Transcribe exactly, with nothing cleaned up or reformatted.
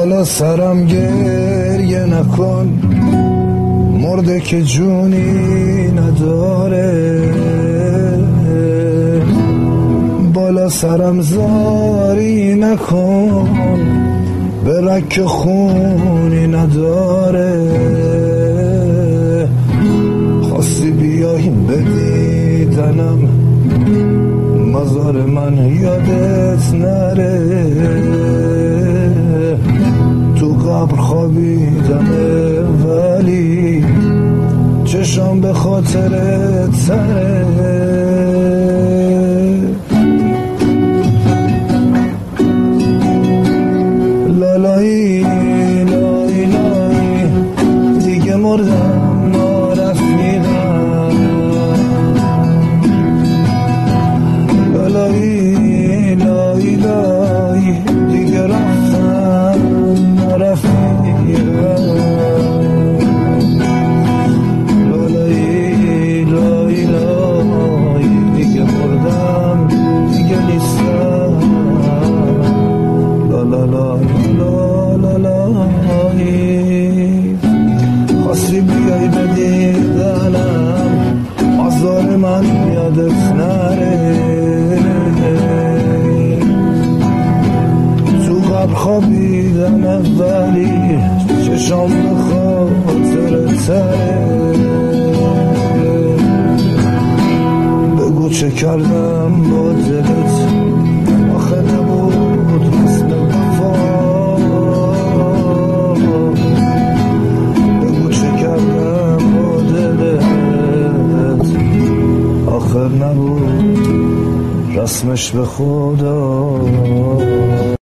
بالا سرم گریه نکن، مرده که جونی نداره. بالا سرم زاری نکن، به رک خونی نداره. خواستی بیایی به دیدنم، مزار من یادت نره. تو قبر خوابیدمه ولی چشام به خاطرت سره. لالایی لای لای دیگه مردم نارفیدم. لالایی لای لای دیگه رفتم نارفیدم. لالایی لای لای دیگه مردم دیگه نیستم. لا لا لا لا لا خواستی بیایی به دیدنم، آزار من یادت نره. تو قبر خوابیدم ولی چشام به خاطرت تره. بگو چه کردم با دلت، آخه نبود مثل وفا. بگو چه کردم با دلت، آخر نبود رسمش به خدا.